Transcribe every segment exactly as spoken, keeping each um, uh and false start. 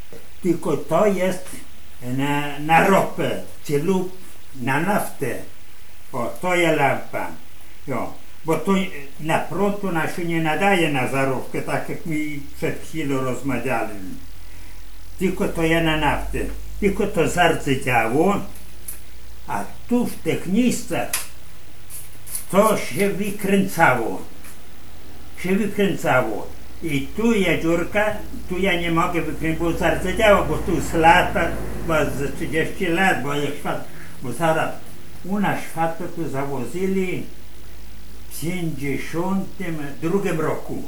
Tylko to jest na, na ropę, czy lub na naftę. O, to jest lampa. Jo. Bo to na prąd to na się nie nadaje na żarówkę, tak jak mi przed chwilą rozmawiałem. Tylko to jest na naftę. Tylko to zardzewiało, a tu w tych miejscach to się wykręcało. Się wykręcało. I tu jest dziurka, tu ja nie mogę wykręcić, bo zardzewiało, bo tu z lata, bo z trzydzieści lat, bo jest świat, bo zaraz u nas światło tu zawozili w pięćdziesiątym drugim roku.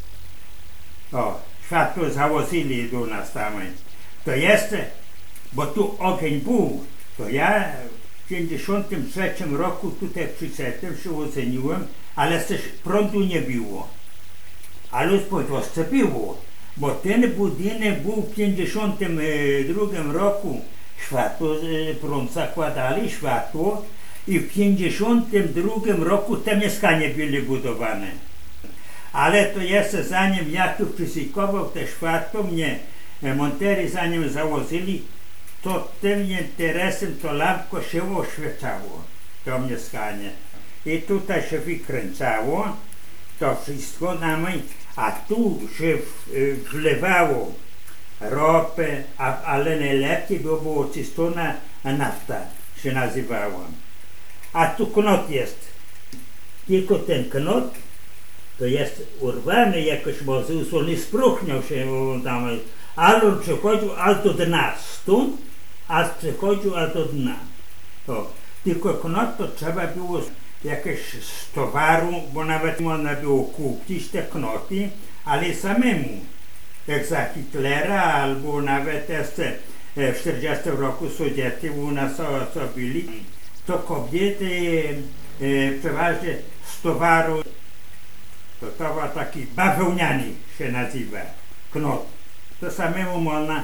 O, światło zawozili do nas tam. To jest, bo tu ogień był, to ja w pięćdziesiątym trzecim roku tutaj przyszedłem, się oceniłem, ale też prądu nie było. Ale już po wiosce było, bo ten budynek był w pięćdziesiątym drugim roku, światło, prąd zakładali, światło, i w pięćdziesiątym drugim roku te mieszkania były budowane. Ale to jeszcze zanim ja tu przysykował te światło, mnie montery zanim założyli, to tym interesem to lampko się oświecało, to mieszkanie. I tutaj się wykręcało to wszystko na mnie, a tu się wlewało ropę, a, ale najlepiej by było czystona nafta się nazywała. A tu knot jest. Tylko ten knot to jest urwany jakoś, może on nie spruchniał się tam, ale on przechodził aż do dna, stąd aż przechodził aż do dna. To. Tylko knot to trzeba było jakieś z towaru, bo nawet można było kupić te knoty, ale samemu. Jak za Hitlera, albo nawet jeszcze w czterdziestym roku Sowiety u nas co byli, to kobiety e, przeważnie z towaru, to to był taki bawełniany się nazywa, knot. To samemu można.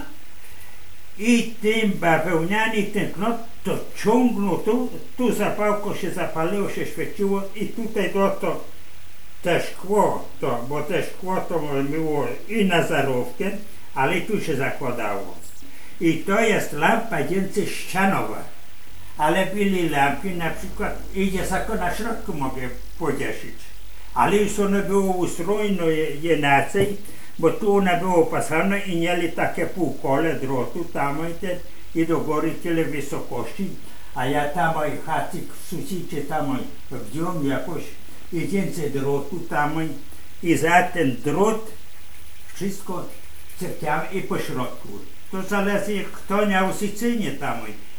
I tym bawełniany, ten knot, to ciągnął tu, tu zapałko się zapaliło, się świeciło i tutaj to, to te szkło, to, bo te szkło to było i na żarówkę, ale tu się zakładało. I to jest lampa więcej ścianowa. Ale były lampy, na przykład, idzie tylko na środku mogę powiesić. Ale już one było ustrojone inaczej, bo tu ona było opasane i mieli takie półkole drotu tam i do góry tyle wysokości. A ja tam haczyk w suficie tam wziąłem jakoś i więcej drotu tam i za ten drot wszystko czekałem i po środku. To zależy kto miał sycenie tam.